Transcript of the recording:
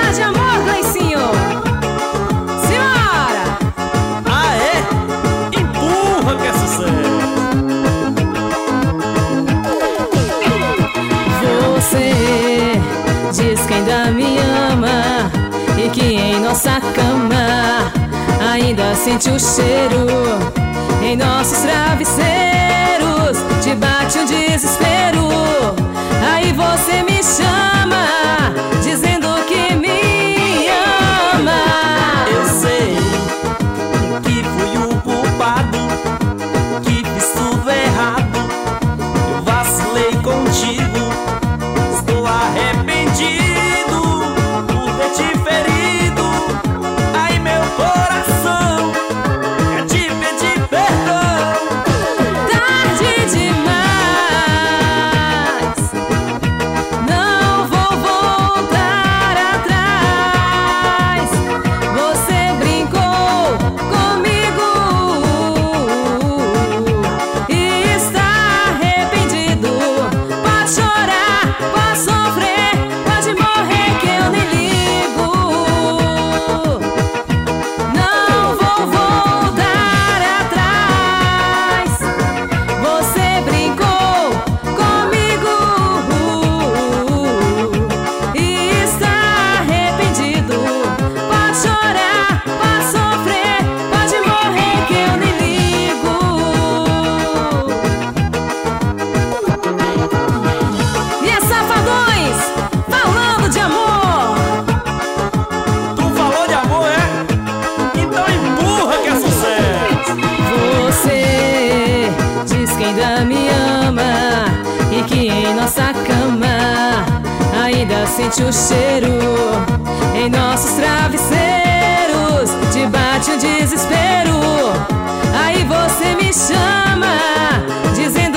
de amor, Gleicinho. Simbora! Aê! Empurra que é sucesso! Você diz que ainda me ama e que em nossa cama ainda sente o cheiro. Em nossos travesseiros te bate um desespero. Aí você me chama dizendo que me ama. Eu sei que fui o culpado, que fiz tudo errado. Eu vacilei contigo, estou arrependido por ter te ferido. Ai, meu coração, quer te pedir perdão. Tarde demais, não vou voltar atrás. Você brincou comigo e está arrependido. Pode chorar, pode sofrer, pode morrer que eu nem ligo. Não vou voltar atrás. Você brincou comigo e está arrependido. Pode chorar, pode sofrer, pode morrer que eu nem ligo. E é Safadões falando de amor. Tu falou de amor, é? Então empurra que é sucesso! Você diz que ainda me ama e que em nossa cama ainda sente o cheiro. Em nossos travesseiros te bate o desespero. Aí você me chama dizendo